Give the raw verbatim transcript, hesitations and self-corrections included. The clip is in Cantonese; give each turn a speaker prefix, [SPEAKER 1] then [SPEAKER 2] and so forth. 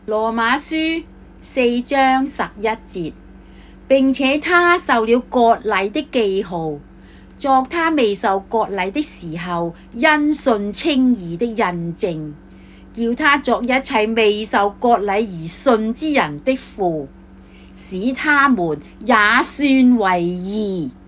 [SPEAKER 1] 羅馬書四章十一節，並且他受了割禮的記號，作他未受割禮的時候因信稱義的印證，叫他作一切未受割禮而信之人的父，使他們也算為義。